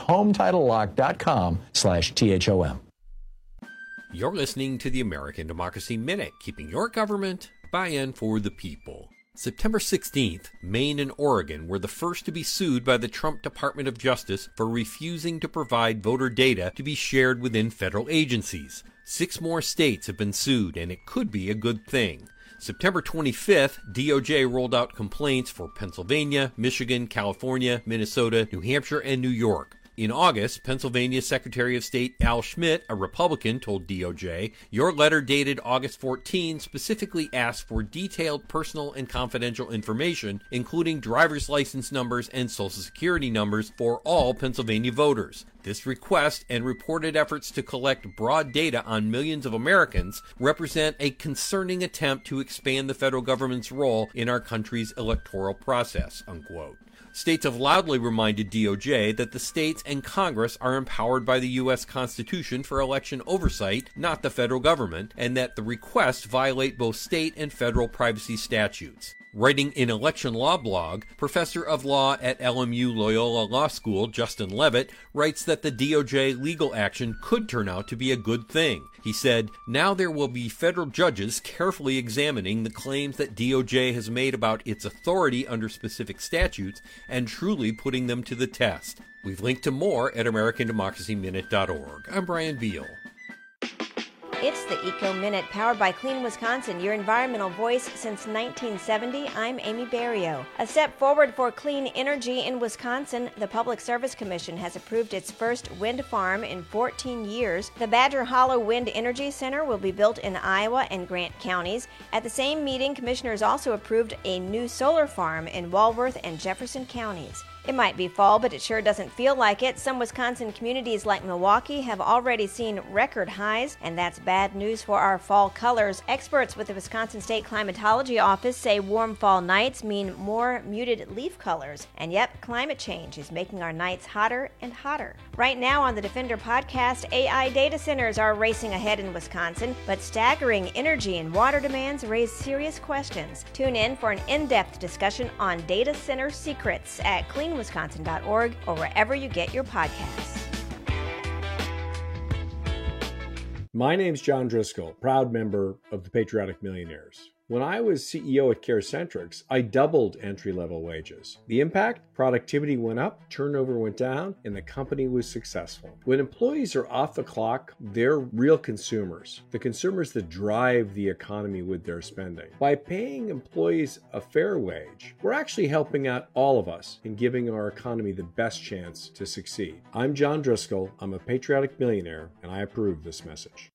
HometitleLock.com/THOM. You're listening to the American Democracy Minute, keeping your government by and for the people. September 16th, Maine and Oregon were the first to be sued by the Trump Department of Justice for refusing to provide voter data to be shared within federal agencies. 6 more states have been sued, and it could be a good thing. September 25th, DOJ rolled out complaints for Pennsylvania, Michigan, California, Minnesota, New Hampshire, and New York. In August, Pennsylvania Secretary of State Al Schmidt, a Republican, told DOJ, "Your letter dated August 14 specifically asked for detailed personal and confidential information, including driver's license numbers and Social Security numbers for all Pennsylvania voters. This request and reported efforts to collect broad data on millions of Americans represent a concerning attempt to expand the federal government's role in our country's electoral process," unquote. States have loudly reminded DOJ that the states and Congress are empowered by the U.S. Constitution for election oversight, not the federal government, and that the requests violate both state and federal privacy statutes. Writing in Election Law blog, Professor of Law at LMU Loyola Law School, Justin Levitt, writes that the DOJ legal action could turn out to be a good thing. He said, "Now there will be federal judges carefully examining the claims that DOJ has made about its authority under specific statutes and truly putting them to the test." We've linked to more at AmericanDemocracyMinute.org. I'm Brian Beal. It's the Eco Minute, powered by Clean Wisconsin, your environmental voice since 1970. I'm Amy Barrio. A step forward for clean energy in Wisconsin. The Public Service Commission has approved its first wind farm in 14 years. The Badger Hollow Wind Energy Center will be built in Iowa and Grant counties. At the same meeting, commissioners also approved a new solar farm in Walworth and Jefferson counties. It might be fall, but it sure doesn't feel like it. Some Wisconsin communities like Milwaukee have already seen record highs, and that's bad news for our fall colors. Experts with the Wisconsin State Climatology Office say warm fall nights mean more muted leaf colors. And yep, climate change is making our nights hotter and hotter. Right now on the Defender podcast, AI data centers are racing ahead in Wisconsin, but staggering energy and water demands raise serious questions. Tune in for an in-depth discussion on data center secrets at cleanwisconsin.org or wherever you get your podcasts. My name's John Driscoll, proud member of the Patriotic Millionaires. When I was CEO at CareCentrix, I doubled entry-level wages. The impact? Productivity went up, turnover went down, and the company was successful. When employees are off the clock, they're real consumers, the consumers that drive the economy with their spending. By paying employees a fair wage, we're actually helping out all of us in giving our economy the best chance to succeed. I'm John Driscoll, I'm a Patriotic Millionaire, and I approve this message.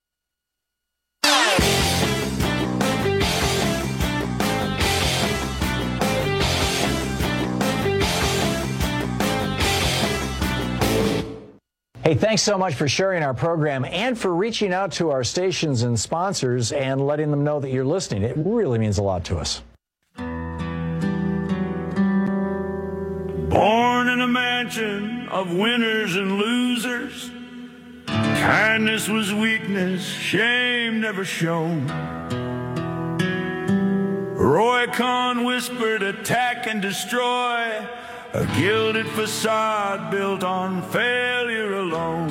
Hey, thanks so much for sharing our program and for reaching out to our stations and sponsors and letting them know that you're listening. It really means a lot to us. Born in a mansion of winners and losers, kindness was weakness, shame never shown. Roy Cohn whispered, attack and destroy, a gilded facade built on failure alone.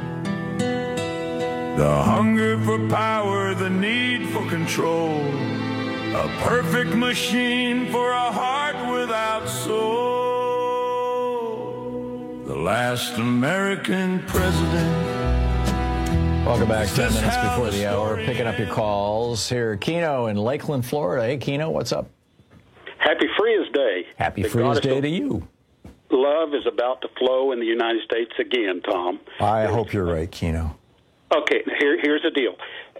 The hunger for power, the need for control, a perfect machine for a heart without soul. The last American president. Welcome back. 10 minutes before the hour. Picking up your calls. Here, Keno in Lakeland, Florida. Hey, Keno, what's up? Happy Frias Day. Happy Frias Day to you. Love is about to flow in the United States again, Tom. I hope you're right, Keno. Okay, here's the deal.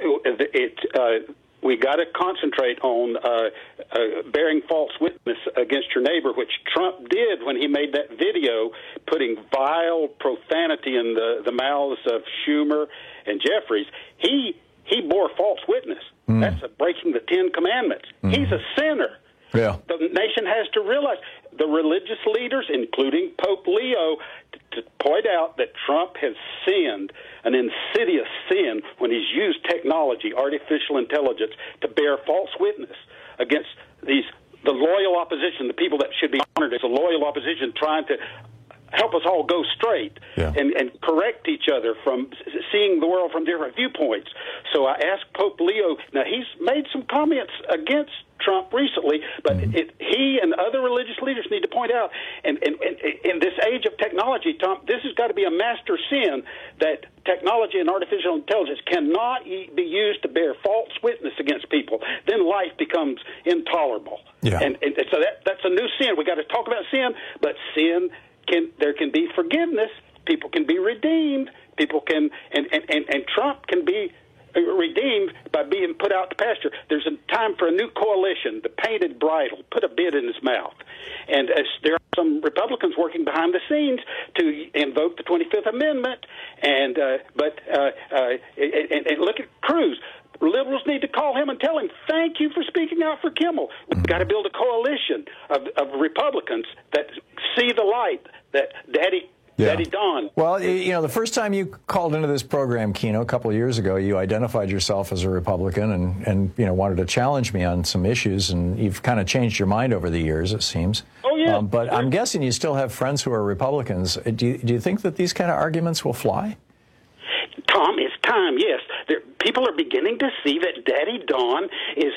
We got to concentrate on bearing false witness against your neighbor, which Trump did when he made that video putting vile profanity in the mouths of Schumer and Jeffries. He bore false witness. That's breaking the Ten Commandments. He's a sinner. Yeah. The nation has to realize, the religious leaders, including Pope Leo, to point out that Trump has sinned, an insidious sin, when he's used technology, artificial intelligence, to bear false witness against the loyal opposition, the people that should be honored as a loyal opposition, trying to help us all go straight and correct each other from seeing the world from different viewpoints. So I asked Pope Leo, now he's made some comments against Trump recently, but he and other religious leaders need to point out, and in this age of technology, Tom, this has got to be a master sin, that technology and artificial intelligence cannot be used to bear false witness against people. Then life becomes intolerable. Yeah. And so that's a new sin. We got to talk about sin, but sin there can be forgiveness. People can be redeemed. People can, and Trump can be redeemed by being put out to pasture. There's a time for a new coalition, the Painted Bridle. Put a bit in his mouth. And there are some Republicans working behind the scenes to invoke the 25th Amendment. And look at Cruz. Liberals need to call him and tell him, thank you for speaking out for Kimmel. We've got to build a coalition of Republicans that see the light, that Daddy Don. Well, the first time you called into this program, Keno, a couple of years ago, you identified yourself as a Republican and wanted to challenge me on some issues, and you've kind of changed your mind over the years, it seems. Oh, yeah. But I'm guessing you still have friends who are Republicans. Do you think that these kind of arguments will fly? Tom, it's time, yes. People are beginning to see that Daddy Don is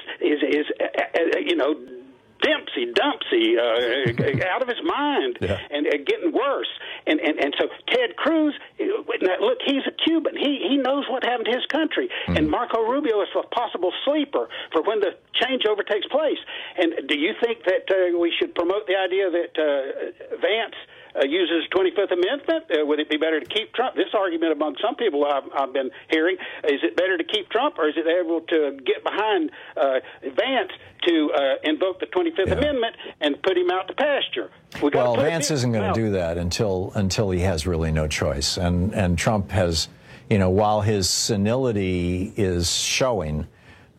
Dumpsy, out of his mind, and getting worse. And so Ted Cruz, look, he's a Cuban. He knows what happened to his country. And Marco Rubio is a possible sleeper for when the changeover takes place. And do you think that we should promote the idea that Vance use his 25th Amendment? Would it be better to keep Trump? This argument among some people I've been hearing, is it better to keep Trump, or is it able to get behind Vance to invoke the 25th Amendment and put him out to pasture? Well, Vance isn't going to do that until he has really no choice. And Trump has, while his senility is showing,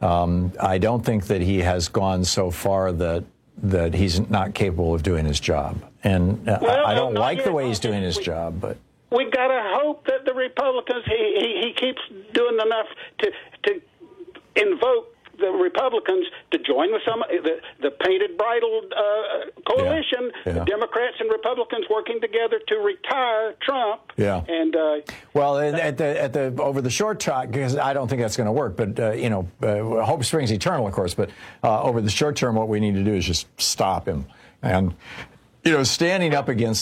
I don't think that he has gone so far that he's not capable of doing his job. And I don't like the way he's doing his job, but we got to hope that the Republicans, he keeps doing enough to invoke the Republicans to join with some the painted bridle coalition, Democrats and Republicans working together to retire Trump. Yeah. And well, at the over the short term, because I don't think that's going to work. But hope springs eternal, of course. But over the short term, what we need to do is just stop him. And standing up against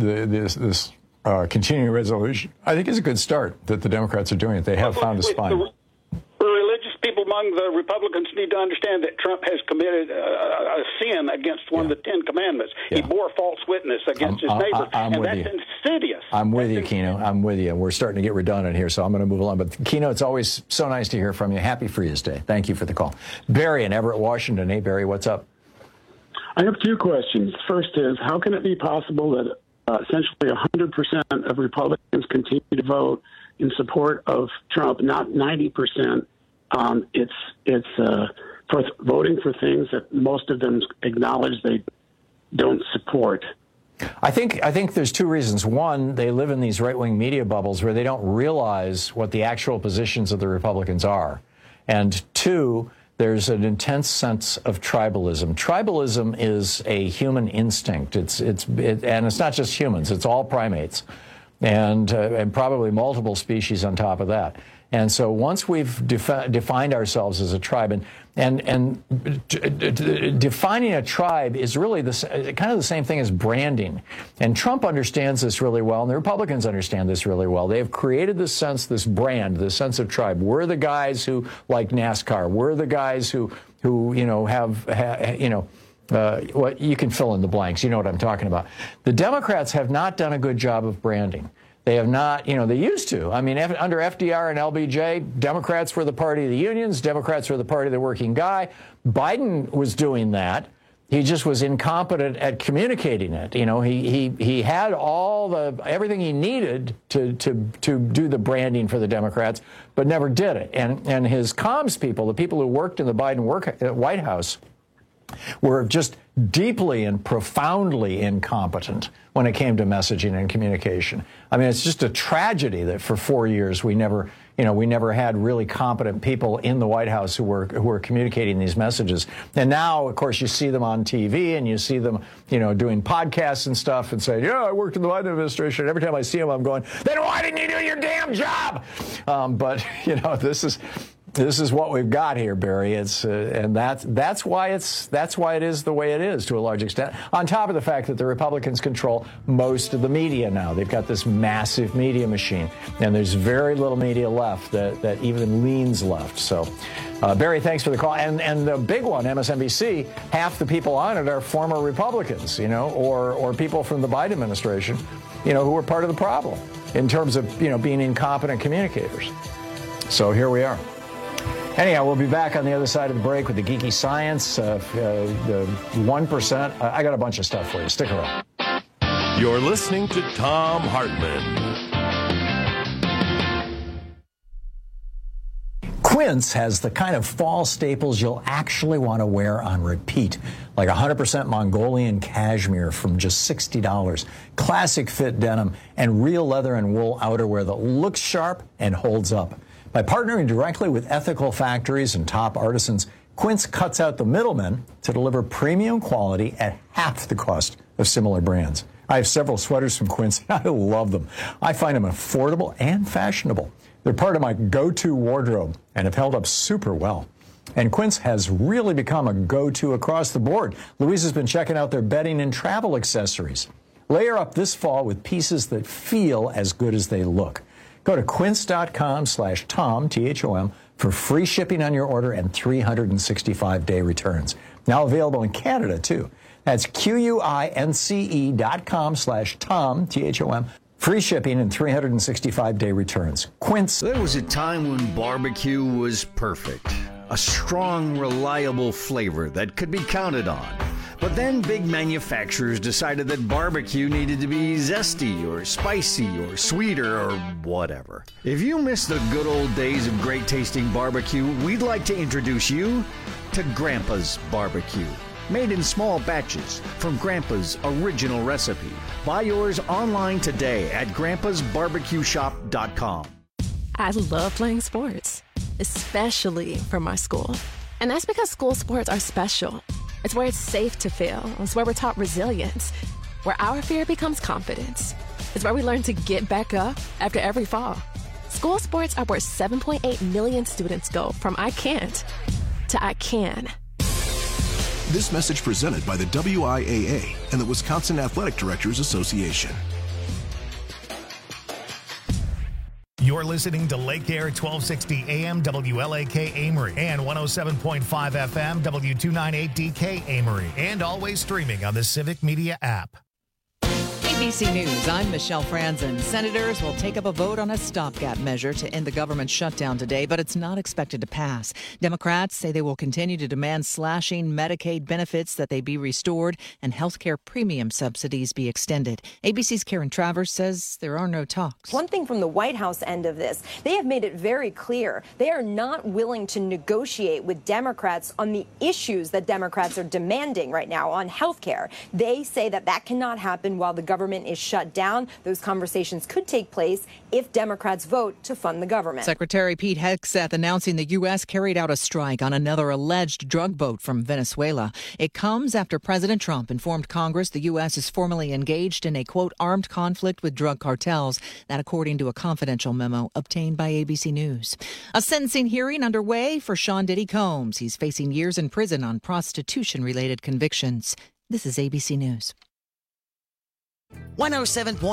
this continuing resolution, I think is a good start that the Democrats are doing it. They have found a spine. Religious people among the Republicans need to understand that Trump has committed a sin against one of the 10 Commandments. He bore false witness against his neighbor, and that's insidious. I'm with you, Keno. I'm with you. We're starting to get redundant here, so I'm going to move along. But, Keno, it's always so nice to hear from you. Happy Freeze Day. Thank you for the call. Barry in Everett, Washington. Hey, Barry, what's up? I have two questions. First is, how can it be possible that essentially 100% of Republicans continue to vote in support of Trump, not 90%? It's for voting for things that most of them acknowledge they don't support. I think there's two reasons. One, they live in these right-wing media bubbles where they don't realize what the actual positions of the Republicans are. And two, there's an intense sense of tribalism. Tribalism is a human instinct. And it's not just humans; it's all primates, and probably multiple species on top of that. And so once we've defined ourselves as a tribe, and defining a tribe is really kind of the same thing as branding. And Trump understands this really well, and the Republicans understand this really well. They have created this sense, this brand, this sense of tribe. We're the guys who like NASCAR. We're the guys who have what you can fill in the blanks. You know what I'm talking about. The Democrats have not done a good job of branding. They have not, they used to. I mean, under FDR and LBJ, Democrats were the party of the unions. Democrats were the party of the working guy. Biden was doing that. He just was incompetent at communicating it. He had everything he needed to do the branding for the Democrats, but never did it. And his comms people, the people who worked in the Biden White House, were just deeply and profoundly incompetent when it came to messaging and communication. I mean, it's just a tragedy that for 4 years we never had really competent people in the White House who were communicating these messages. And now, of course, you see them on TV and you see them, doing podcasts and stuff and saying, I worked in the Biden administration. Every time I see them, I'm going, then why didn't you do your damn job? But this is what we've got here, Barry. And that's why it is the way it is to a large extent. On top of the fact that the Republicans control most of the media now, they've got this massive media machine, and there's very little media left that even leans left. So, Barry, thanks for the call. And the big one, MSNBC, half the people on it are former Republicans, or people from the Biden administration, who were part of the problem in terms of being incompetent communicators. So here we are. Anyhow, we'll be back on the other side of the break with the geeky science, the 1%. I got a bunch of stuff for you. Stick around. You're listening to Thom Hartmann. Quince has the kind of fall staples you'll actually want to wear on repeat, like 100% Mongolian cashmere from just $60, classic fit denim, and real leather and wool outerwear that looks sharp and holds up. By partnering directly with ethical factories and top artisans, Quince cuts out the middlemen to deliver premium quality at half the cost of similar brands. I have several sweaters from Quince, and I love them. I find them affordable and fashionable. They're part of my go-to wardrobe and have held up super well. And Quince has really become a go-to across the board. Louise has been checking out their bedding and travel accessories. Layer up this fall with pieces that feel as good as they look. Go to quince.com/Tom, Thom, for free shipping on your order and 365-day returns. Now available in Canada, too. That's QUINCE.com/Tom, T-H-O-M. Free shipping and 365-day returns. Quince. There was a time when barbecue was perfect. A strong, reliable flavor that could be counted on. But then big manufacturers decided that barbecue needed to be zesty or spicy or sweeter or whatever. If you miss the good old days of great tasting barbecue, we'd like to introduce you to Grandpa's Barbecue. Made in small batches from Grandpa's original recipe. Buy yours online today at grandpasbarbecueshop.com. I love playing sports, especially for my school. And that's because school sports are special. It's where it's safe to fail. It's where we're taught resilience, where our fear becomes confidence. It's where we learn to get back up after every fall. School sports are where 7.8 million students go from I can't to I can. This message presented by the WIAA and the Wisconsin Athletic Directors Association. You're listening to Lake Air 1260 AM WLAK Amory and 107.5 FM W298DK Amory, and always streaming on the Civic Media app. ABC News, I'm Michelle Franzen. Senators will take up a vote on a stopgap measure to end the government shutdown today, but it's not expected to pass. Democrats say they will continue to demand slashing Medicaid benefits that they be restored and health care premium subsidies be extended. ABC's Karen Travers says there are no talks. One thing from the White House end of this, they have made it very clear they are not willing to negotiate with Democrats on the issues that Democrats are demanding right now on health care. They say that that cannot happen while the government is shut down. Those conversations could take place if Democrats vote to fund the government. Secretary Pete Hegseth announcing the U.S. carried out a strike on another alleged drug boat from Venezuela. It comes after President Trump informed Congress the U.S. is formally engaged in a, quote, armed conflict with drug cartels. That according to a confidential memo obtained by ABC News. A sentencing hearing underway for Sean Diddy Combs. He's facing years in prison on prostitution-related convictions. This is ABC News. 107.